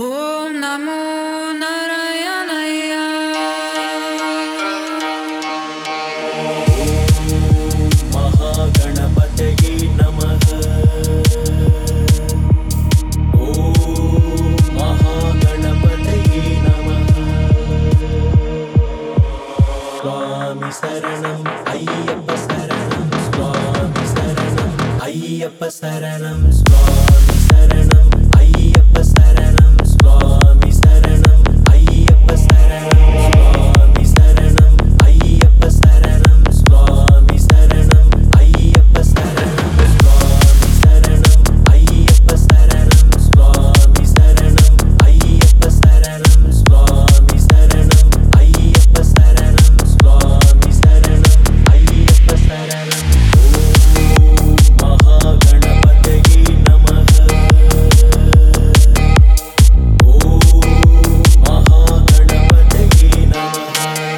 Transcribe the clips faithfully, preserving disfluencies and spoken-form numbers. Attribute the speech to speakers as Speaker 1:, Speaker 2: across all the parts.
Speaker 1: ಓಂ ನಮೋ ನಾರಾಯಣಯ್ಯ.
Speaker 2: ಮಹಾಗಣಪತಿಗೆ ನಮಃ. ಓಂ ಮಹಾಗಣಪತಿಗೆ ನಮಃ. ಸ್ವಾಮಿ ಶರಣಂ ಅಯ್ಯಪ್ಪ ಶರಣಂ, ಸ್ವಾಮಿ ಶರಣಂ ಅಯ್ಯಪ್ಪ ಶರಣಂ, ಸ್ವಾಮಿ ಶರಣಂ ಅಯ್ಯಪ್ಪ ಶರಣಂ, ಸ್ವಾಮಿ ಶರಣಂ ಅಯ್ಯಪ್ಪ ಶರಣಂ, ಸ್ವಾಮಿ ಶರಣಂ ಅಯ್ಯಪ್ಪ ಶರಣಂ, ಸ್ವಾಮಿ ಶರಣಂ ಅಯ್ಯಪ್ಪ ಶರಣಂ, ಸ್ವಾಮಿ ಶರಣಂ ಅಯ್ಯಪ್ಪ ಶರಣಂ, ಸ್ವಾಮಿ ಶರಣಂ ಅಯ್ಯಪ್ಪ ಶರಣಂ, ಸ್ವಾಮಿ ಶರಣಂ ಅಯ್ಯಪ್ಪ ಶರಣಂ, ಸ್ವಾಮಿ ಶರಣಂ ಅಯ್ಯಪ್ಪ ಶರಣಂ. ಓಂ ಮಹಾಗಣಪತಿಗೆ ನಮಃ. ಓಂ ಮಹಾಗಣಪತಿಗೆ ನಮಃ.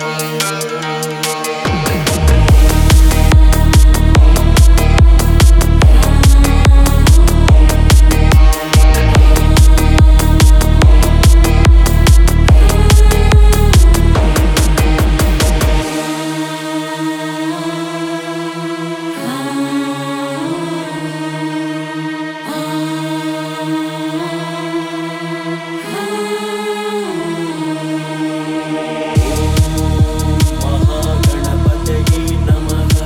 Speaker 2: ಮಹಾಗಣಪತಿಗೆ ನಮಃ.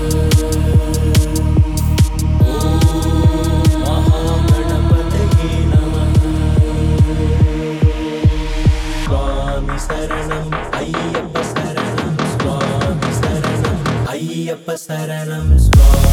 Speaker 2: ಓಂ ಮಹಾಗಣಪತಿಗೆ ನಮಃ. ಸ್ವಾಮಿ ಶರಣಂ ಅಯ್ಯಪ್ಪ ಶರಣಂ, ಸ್ವಾಮಿ ಶರಣಂ ಅಯ್ಯಪ್ಪ ಶರಣಂ, ಸ್ವಾಮಿ